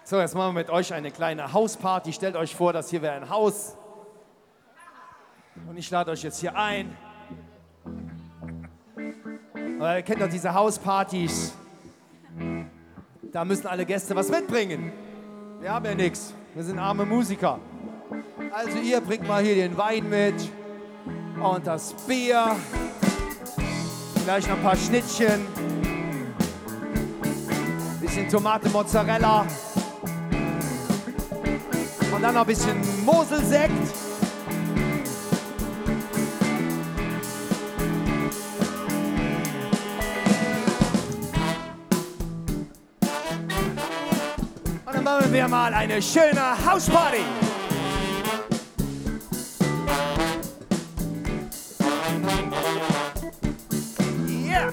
So, jetzt machen wir mit euch eine kleine Hausparty. Stellt euch vor, das hier wäre ein Haus. Und ich lade euch jetzt hier ein. Ihr kennt doch diese Hauspartys. Da müssen alle Gäste was mitbringen. Wir haben ja nichts. Wir sind arme Musiker. Also ihr bringt mal hier den Wein mit und das Bier. Vielleicht noch ein paar Schnittchen. Bisschen Tomate, Mozzarella. Und dann noch ein bisschen Moselsekt. Und dann machen wir mal eine schöne Hausparty. Yeah!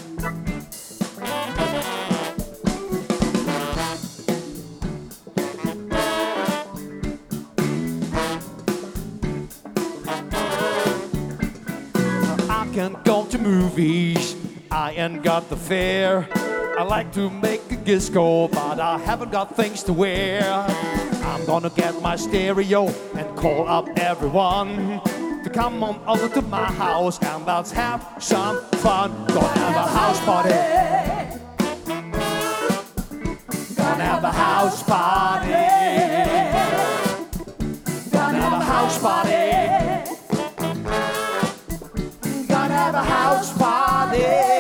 I can't go to movies, I ain't got the fare. I like to make a disco, but I haven't got things to wear. I'm gonna get my stereo and call up everyone to come on over to my house and let's have some fun. Gonna have a house party. Gonna have a house party. Gonna have a house party. Gonna have a house party.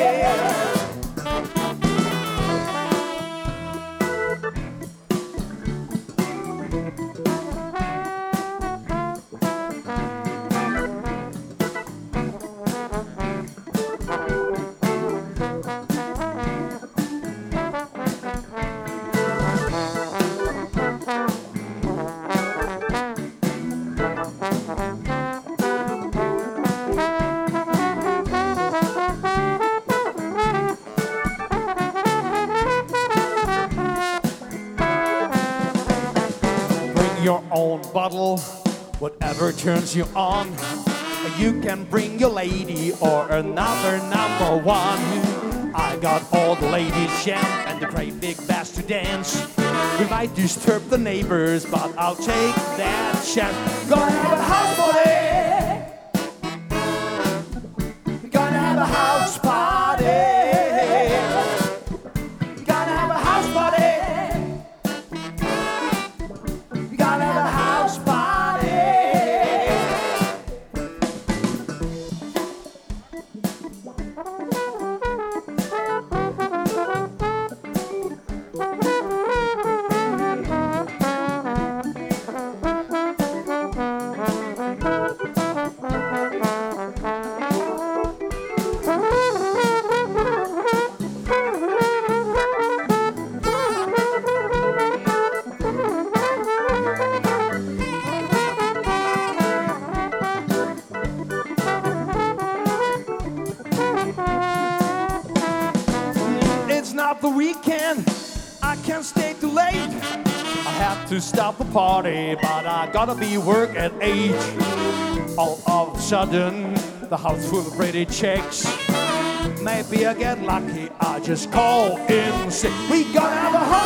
Your own bottle, whatever turns you on. You can bring your lady or another number one. I got all the ladies jam and the great big bass to dance. We might disturb the neighbors, but I'll take that chance. Gonna have a house party. Gonna have a house party. Gonna have a house party. Gonna have a house party. It's not the weekend, I can't stay too late. I have to stop the party, but I gotta be work at 8. All of a sudden, the house full of pretty chicks. Maybe I get lucky, I just call in sick. We gotta have a